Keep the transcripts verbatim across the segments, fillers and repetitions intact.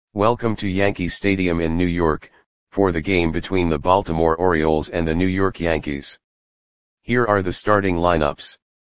Welcome to Yankee Stadium in New York, for the game between the Baltimore Orioles and the New York Yankees. Here are the starting lineups.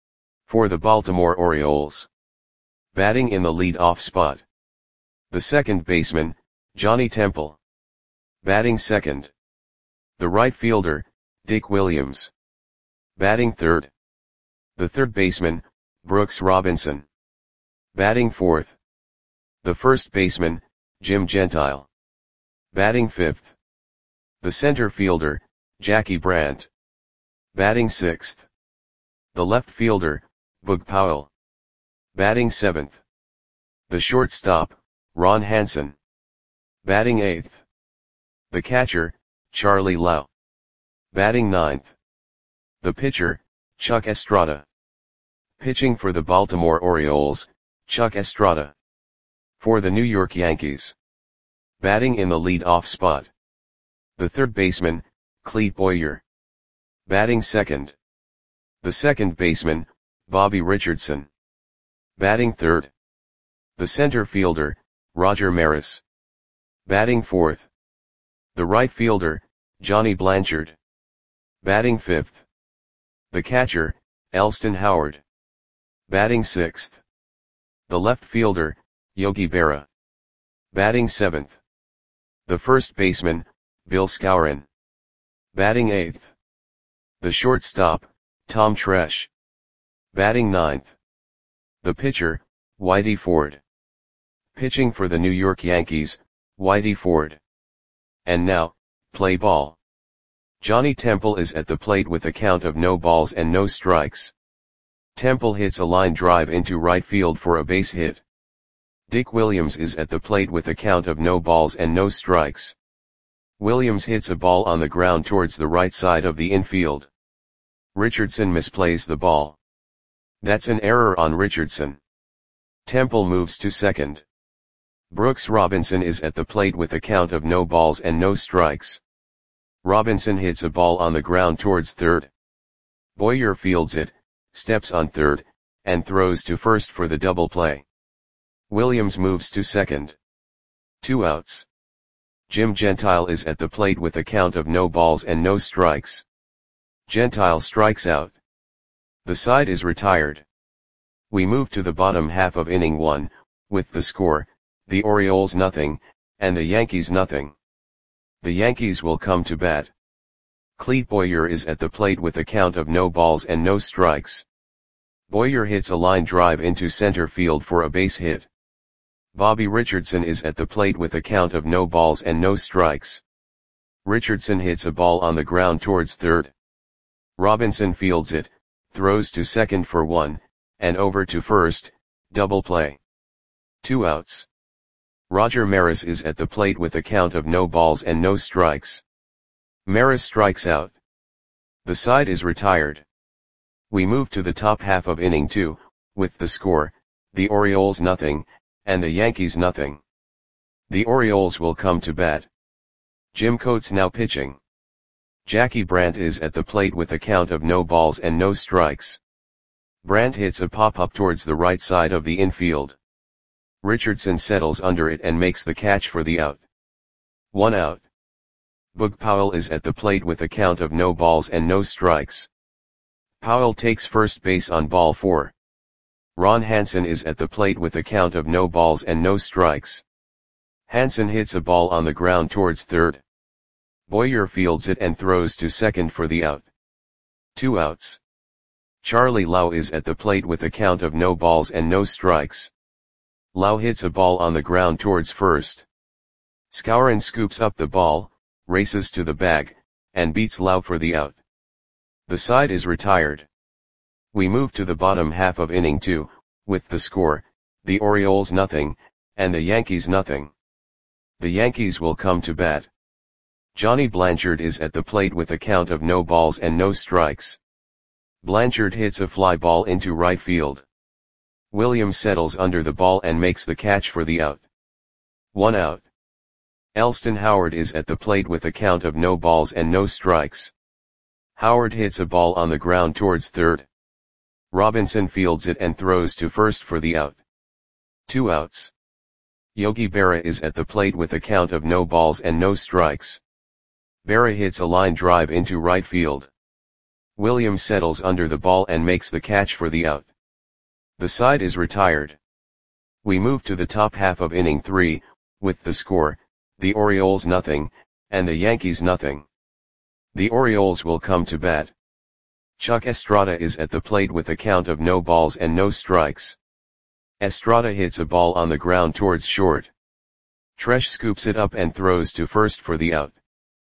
For the Baltimore Orioles. Batting in the lead-off spot. The second baseman, Johnny Temple. Batting second. The right fielder, Dick Williams. Batting third. The third baseman, Brooks Robinson. Batting fourth. The first baseman, Jim Gentile. Batting fifth. The center fielder, Jackie Brandt. Batting sixth. The left fielder, Boog Powell. Batting seventh. The shortstop, Ron Hansen. Batting eighth. The catcher, Charlie Lau. Batting ninth. The pitcher, Chuck Estrada. Pitching for the Baltimore Orioles, Chuck Estrada. For the New York Yankees. Batting in the lead-off spot. The third baseman, Clete Boyer. Batting second. The second baseman, Bobby Richardson. Batting third. The center fielder, Roger Maris. Batting fourth. The right fielder, Johnny Blanchard. Batting fifth. The catcher, Elston Howard. Batting sixth. The left fielder, Yogi Berra. Batting seventh. The first baseman, Bill Skowron. Batting eighth. The shortstop, Tom Tresh. Batting ninth. The pitcher, Whitey Ford. Pitching for the New York Yankees, Whitey Ford. And now, play ball. Johnny Temple is at the plate with a count of no balls and no strikes. Temple hits a line drive into right field for a base hit. Dick Williams is at the plate with a count of no balls and no strikes. Williams hits a ball on the ground towards the right side of the infield. Richardson misplays the ball. That's an error on Richardson. Temple moves to second. Brooks Robinson is at the plate with a count of no balls and no strikes. Robinson hits a ball on the ground towards third. Boyer fields it, steps on third, and throws to first for the double play. Williams moves to second. Two outs. Jim Gentile is at the plate with a count of no balls and no strikes. Gentile strikes out. The side is retired. We move to the bottom half of inning one, with the score, the Orioles nothing, and the Yankees nothing. The Yankees will come to bat. Clete Boyer is at the plate with a count of no balls and no strikes. Boyer hits a line drive into center field for a base hit. Bobby Richardson is at the plate with a count of no balls and no strikes. Richardson hits a ball on the ground towards third. Robinson fields it, throws to second for one, and over to first, double play. Two outs. Roger Maris is at the plate with a count of no balls and no strikes. Maris strikes out. The side is retired. We move to the top half of inning two, with the score, the Orioles nothing, and the Yankees nothing. The Orioles will come to bat. Jim Coates now pitching. Jackie Brandt is at the plate with a count of no balls and no strikes. Brandt hits a pop-up towards the right side of the infield. Richardson settles under it and makes the catch for the out. One out. Boog Powell is at the plate with a count of no balls and no strikes. Powell takes first base on ball four. Ron Hansen is at the plate with a count of no balls and no strikes. Hansen hits a ball on the ground towards third. Boyer fields it and throws to second for the out. Two outs. Charlie Lau is at the plate with a count of no balls and no strikes. Lau hits a ball on the ground towards first. Skowron scoops up the ball, races to the bag, and beats Lau for the out. The side is retired. We move to the bottom half of inning two, with the score, the Orioles nothing, and the Yankees nothing. The Yankees will come to bat. Johnny Blanchard is at the plate with a count of no balls and no strikes. Blanchard hits a fly ball into right field. Williams settles under the ball and makes the catch for the out. One out. Elston Howard is at the plate with a count of no balls and no strikes. Howard hits a ball on the ground towards third. Robinson fields it and throws to first for the out. Two outs. Yogi Berra is at the plate with a count of no balls and no strikes. Berra hits a line drive into right field. Williams settles under the ball and makes the catch for the out. The side is retired. We move to the top half of inning three, with the score, the Orioles nothing, and the Yankees nothing. The Orioles will come to bat. Chuck Estrada is at the plate with a count of no balls and no strikes. Estrada hits a ball on the ground towards short. Tresh scoops it up and throws to first for the out.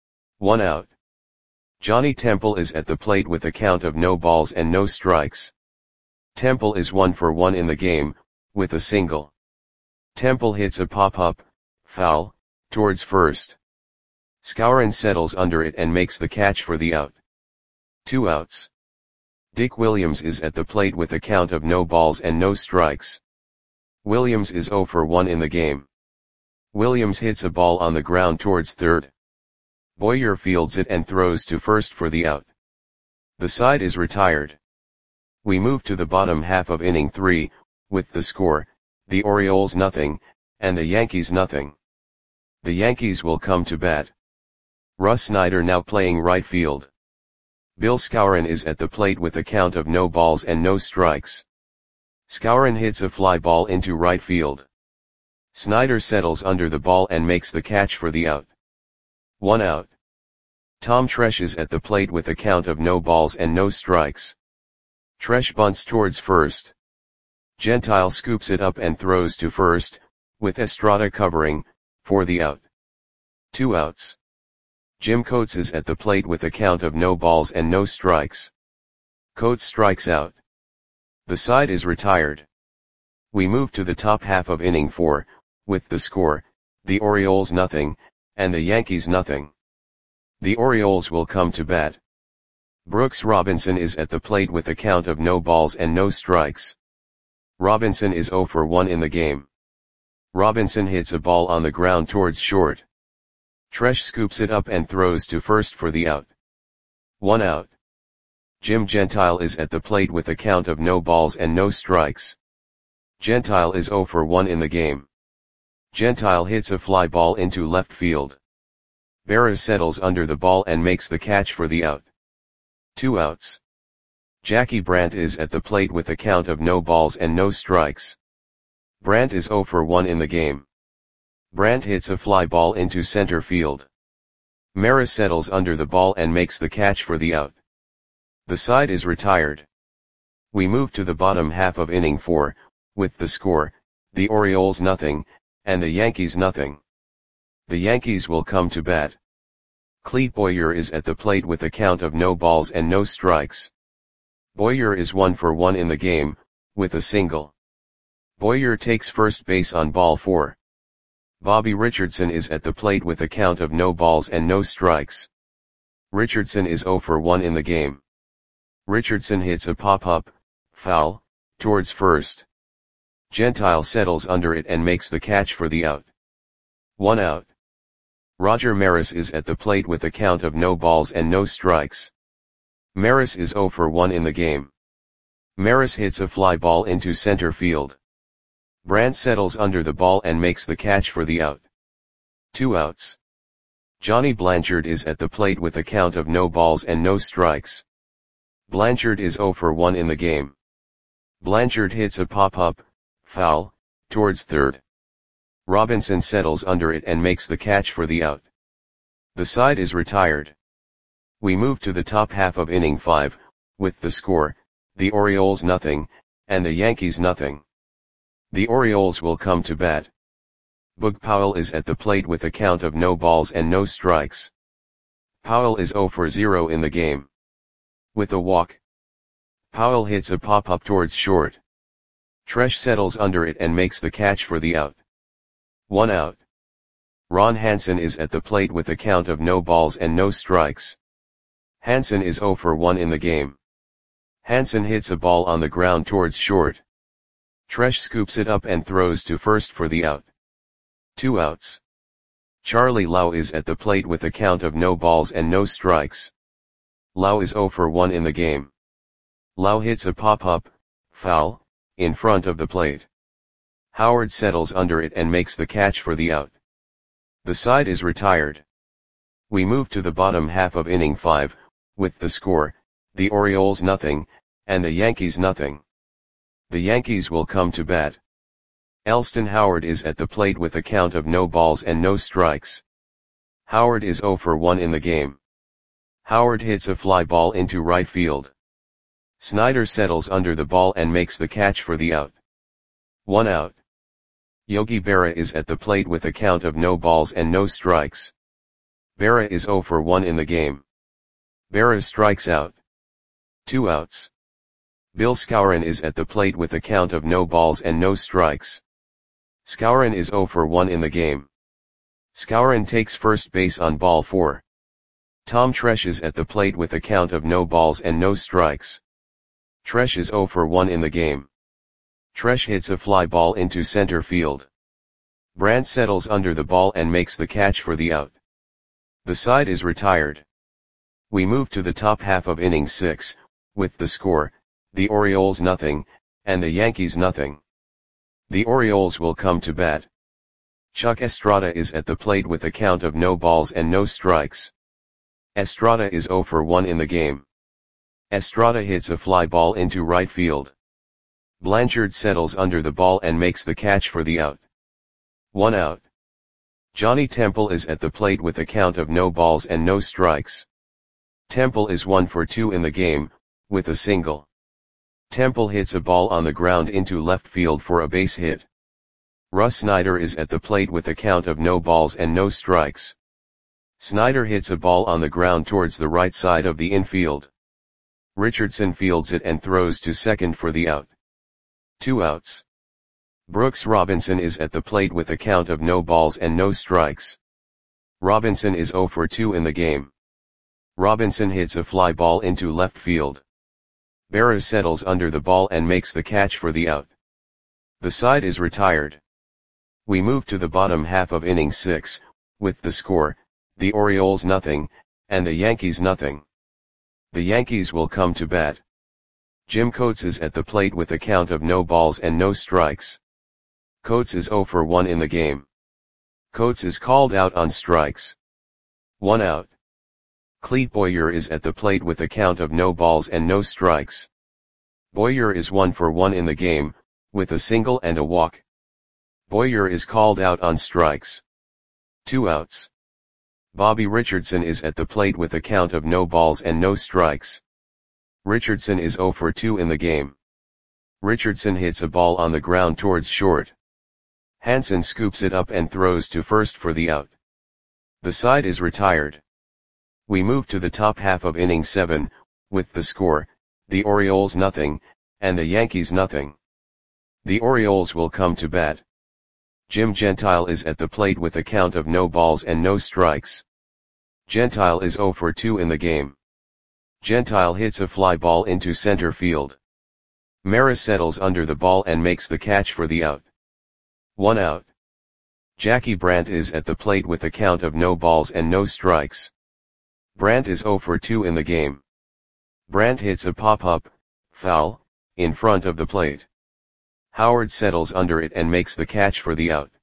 One out. Johnny Temple is at the plate with a count of no balls and no strikes. Temple is one for one in the game, with a single. Temple hits a pop-up, foul, towards first. Skowron settles under it and makes the catch for the out. Two outs. Dick Williams is at the plate with a count of no balls and no strikes. Williams is zero for one in the game. Williams hits a ball on the ground towards third. Boyer fields it and throws to first for the out. The side is retired. We move to the bottom half of inning three, with the score, the Orioles nothing, and the Yankees nothing. The Yankees will come to bat. Russ Snyder now playing right field. Bill Skowron is at the plate with a count of no balls and no strikes. Skowron hits a fly ball into right field. Snyder settles under the ball and makes the catch for the out. One out. Tom Tresh is at the plate with a count of no balls and no strikes. Tresh bunts towards first. Gentile scoops it up and throws to first, with Estrada covering, for the out. Two outs. Jim Coates is at the plate with a count of no balls and no strikes. Coates strikes out. The side is retired. We move to the top half of inning four, with the score, the Orioles nothing, and the Yankees nothing. The Orioles will come to bat. Brooks Robinson is at the plate with a count of no balls and no strikes. Robinson is zero for one in the game. Robinson hits a ball on the ground towards short. Tresh scoops it up and throws to first for the out. One out. Jim Gentile is at the plate with a count of no balls and no strikes. Gentile is zero for one in the game. Gentile hits a fly ball into left field. Berra settles under the ball and makes the catch for the out. Two outs. Jackie Brandt is at the plate with a count of no balls and no strikes. Brandt is zero for one in the game. Brandt hits a fly ball into center field. Maris settles under the ball and makes the catch for the out. The side is retired. We move to the bottom half of inning four, with the score, the Orioles nothing, and the Yankees nothing. The Yankees will come to bat. Clete Boyer is at the plate with a count of no balls and no strikes. Boyer is one for one in the game, with a single. Boyer takes first base on ball four. Bobby Richardson is at the plate with a count of no balls and no strikes. Richardson is zero for one in the game. Richardson hits a pop-up, foul, towards first. Gentile settles under it and makes the catch for the out. One out. Roger Maris is at the plate with a count of no balls and no strikes. Maris is zero for one in the game. Maris hits a fly ball into center field. Brandt settles under the ball and makes the catch for the out. Two outs. Johnny Blanchard is at the plate with a count of no balls and no strikes. Blanchard is zero for one in the game. Blanchard hits a pop-up, foul, towards third. Robinson settles under it and makes the catch for the out. The side is retired. We move to the top half of inning five, with the score, the Orioles nothing, and the Yankees nothing. The Orioles will come to bat. Boog Powell is at the plate with a count of no balls and no strikes. Powell is zero for zero in the game. With a walk. Powell hits a pop-up towards short. Tresh settles under it and makes the catch for the out. One out. Ron Hansen is at the plate with a count of no balls and no strikes. Hansen is zero for one in the game. Hansen hits a ball on the ground towards short. Tresh scoops it up and throws to first for the out. Two outs. Charlie Lau is at the plate with a count of no balls and no strikes. Lau is zero for one in the game. Lau hits a pop-up, foul, in front of the plate. Howard settles under it and makes the catch for the out. The side is retired. We move to the bottom half of inning five, with the score, the Orioles nothing, and the Yankees nothing. The Yankees will come to bat. Elston Howard is at the plate with a count of no balls and no strikes. Howard is oh for one in the game. Howard hits a fly ball into right field. Snyder settles under the ball and makes the catch for the out. One out. Yogi Berra is at the plate with a count of no balls and no strikes. Berra is oh for one in the game. Berra strikes out. Two outs. Bill Skowron is at the plate with a count of no balls and no strikes. Skowron is oh for one in the game. Skowron takes first base on ball four. Tom Tresh is at the plate with a count of no balls and no strikes. Tresh is oh for one in the game. Tresh hits a fly ball into center field. Brandt settles under the ball and makes the catch for the out. The side is retired. We move to the top half of inning six, with the score, the Orioles nothing, and the Yankees nothing. The Orioles will come to bat. Chuck Estrada is at the plate with a count of no balls and no strikes. Estrada is oh for one in the game. Estrada hits a fly ball into right field. Blanchard settles under the ball and makes the catch for the out. One out. Johnny Temple is at the plate with a count of no balls and no strikes. Temple is one for two in the game, with a single. Temple hits a ball on the ground into left field for a base hit. Russ Snyder is at the plate with a count of no balls and no strikes. Snyder hits a ball on the ground towards the right side of the infield. Richardson fields it and throws to second for the out. Two outs. Brooks Robinson is at the plate with a count of no balls and no strikes. Robinson is oh for two in the game. Robinson hits a fly ball into left field. Berra settles under the ball and makes the catch for the out. The side is retired. We move to the bottom half of inning six, with the score, the Orioles nothing, and the Yankees nothing. The Yankees will come to bat. Jim Coates is at the plate with a count of no balls and no strikes. Coates is oh for one in the game. Coates is called out on strikes. One out. Clete Boyer is at the plate with a count of no balls and no strikes. Boyer is one for one in the game, with a single and a walk. Boyer is called out on strikes. Two outs. Bobby Richardson is at the plate with a count of no balls and no strikes. Richardson is oh for two in the game. Richardson hits a ball on the ground towards short. Hansen scoops it up and throws to first for the out. The side is retired. We move to the top half of inning seven, with the score, the Orioles nothing, and the Yankees nothing. The Orioles will come to bat. Jim Gentile is at the plate with a count of no balls and no strikes. Gentile is oh for two in the game. Gentile hits a fly ball into center field. Maris settles under the ball and makes the catch for the out. One out. Jackie Brandt is at the plate with a count of no balls and no strikes. Brandt is oh for two in the game. Brandt hits a pop-up, foul, in front of the plate. Howard settles under it and makes the catch for the out.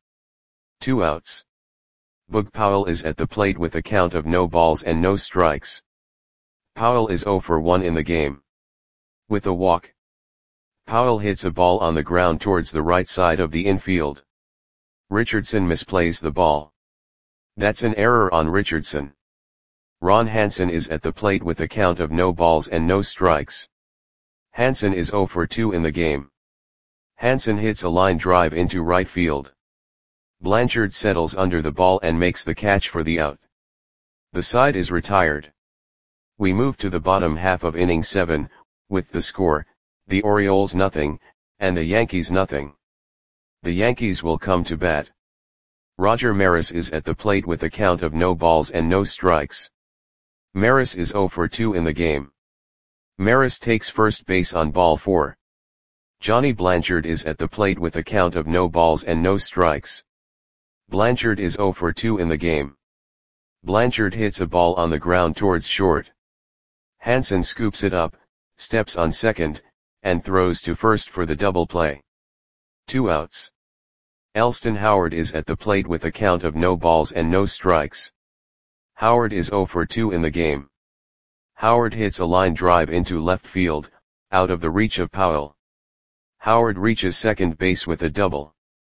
Two outs. Boog Powell is at the plate with a count of no balls and no strikes. Powell is oh for one in the game. With a walk. Powell hits a ball on the ground towards the right side of the infield. Richardson misplays the ball. That's an error on Richardson. Ron Hansen is at the plate with a count of no balls and no strikes. Hansen is oh for two in the game. Hansen hits a line drive into right field. Blanchard settles under the ball and makes the catch for the out. The side is retired. We move to the bottom half of inning seven, with the score, the Orioles nothing, and the Yankees nothing. The Yankees will come to bat. Roger Maris is at the plate with a count of no balls and no strikes. Maris is oh for two in the game. Maris takes first base on ball four. Johnny Blanchard is at the plate with a count of no balls and no strikes. Blanchard is oh for two in the game. Blanchard hits a ball on the ground towards short. Hansen scoops it up, steps on second, and throws to first for the double play. Two outs. Elston Howard is at the plate with a count of no balls and no strikes. Howard is zero for two in the game. Howard hits a line drive into left field, out of the reach of Powell. Howard reaches second base with a double.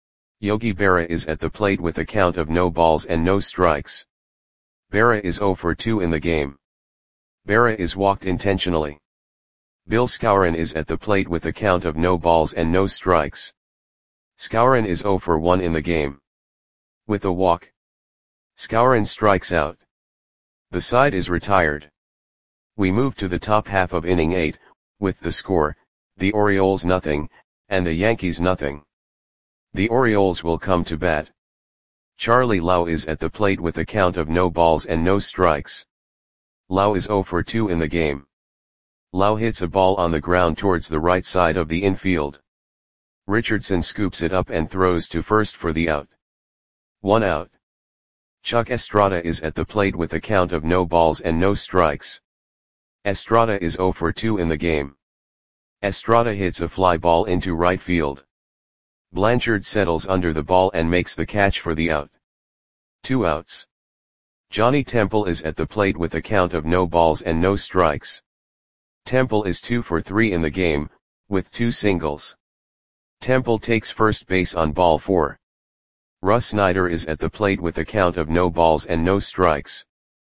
Yogi Berra is at the plate with a count of no balls and no strikes. Berra is zero for two in the game. Berra is walked intentionally. Bill Skowron is at the plate with a count of no balls and no strikes. Skowron is zero for one in the game. With a walk, Skowron strikes out. The side is retired. We move to the top half of inning eight, with the score, the Orioles nothing, and the Yankees nothing. The Orioles will come to bat. Charlie Lau is at the plate with a count of no balls and no strikes. Lau is zero for two in the game. Lau hits a ball on the ground towards the right side of the infield. Richardson scoops it up and throws to first for the out. One out. Chuck Estrada is at the plate with a count of no balls and no strikes. Estrada is zero for two in the game. Estrada hits a fly ball into right field. Blanchard settles under the ball and makes the catch for the out. Two outs. Johnny Temple is at the plate with a count of no balls and no strikes. Temple is two for three in the game, with two singles. Temple takes first base on ball four. Russ Snyder is at the plate with a count of no balls and no strikes.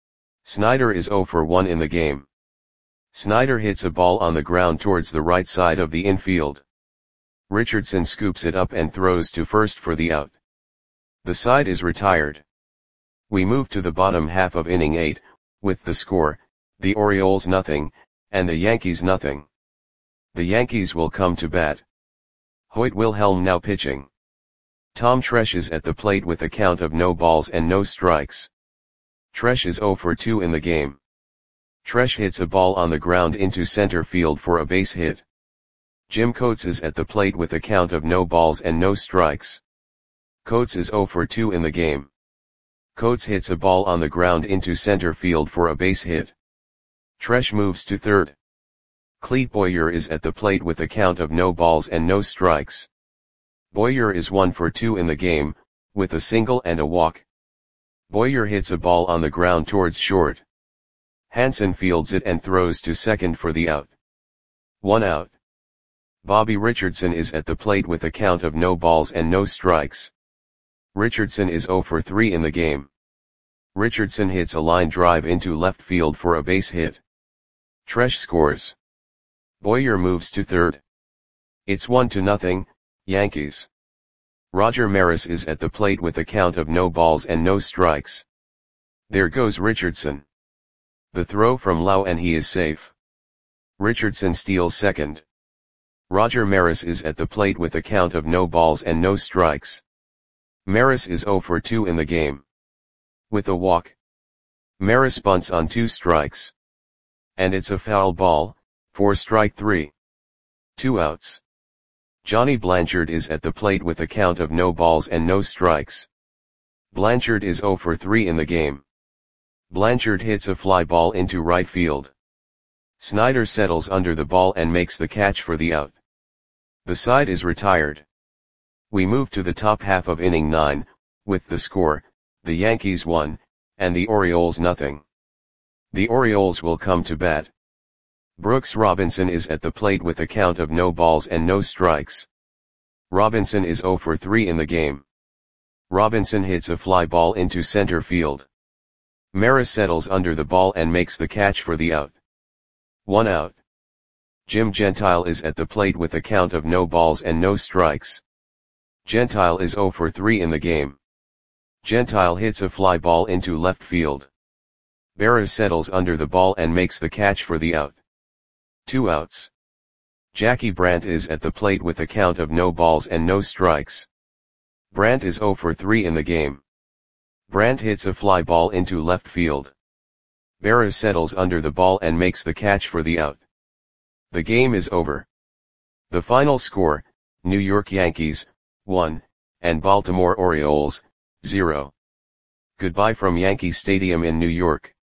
Snyder is zero for one in the game. Snyder hits a ball on the ground towards the right side of the infield. Richardson scoops it up and throws to first for the out. The side is retired. We move to the bottom half of inning eight, with the score, the Orioles nothing, and the Yankees nothing. The Yankees will come to bat. Hoyt Wilhelm now pitching. Tom Tresh is at the plate with a count of no balls and no strikes. Tresh is zero for two in the game. Tresh hits a ball on the ground into center field for a base hit. Jim Coates is at the plate with a count of no balls and no strikes. Coates is zero for two in the game. Coates hits a ball on the ground into center field for a base hit. Tresh moves to third. Clete Boyer is at the plate with a count of no balls and no strikes. Boyer is one for two in the game, with a single and a walk. Boyer hits a ball on the ground towards short. Hansen fields it and throws to second for the out. One out. Bobby Richardson is at the plate with a count of no balls and no strikes. Richardson is zero for three in the game. Richardson hits a line drive into left field for a base hit. Tresh scores. Boyer moves to third. It's one to nothing, Yankees. Roger Maris is at the plate with a count of no balls and no strikes. There goes Richardson. The throw from Lau and he is safe. Richardson steals second. Roger Maris is at the plate with a count of no balls and no strikes. Maris is zero for two in the game. With a walk, Maris bunts on two strikes. And it's a foul ball, for strike three. Two outs. Johnny Blanchard is at the plate with a count of no balls and no strikes. Blanchard is zero for three in the game. Blanchard hits a fly ball into right field. Snyder settles under the ball and makes the catch for the out. The side is retired. We move to the top half of inning nine, with the score, the Yankees one, and the Orioles nothing. The Orioles will come to bat. Brooks Robinson is at the plate with a count of no balls and no strikes. Robinson is zero for three in the game. Robinson hits a fly ball into center field. Maris settles under the ball and makes the catch for the out. One out. Jim Gentile is at the plate with a count of no balls and no strikes. Gentile is zero for three in the game. Gentile hits a fly ball into left field. Berra settles under the ball and makes the catch for the out. Two outs. Jackie Brandt is at the plate with a count of no balls and no strikes. Brandt is zero for three in the game. Brandt hits a fly ball into left field. Berra settles under the ball and makes the catch for the out. The game is over. The final score, New York Yankees, one, and Baltimore Orioles, zero. Goodbye from Yankee Stadium in New York.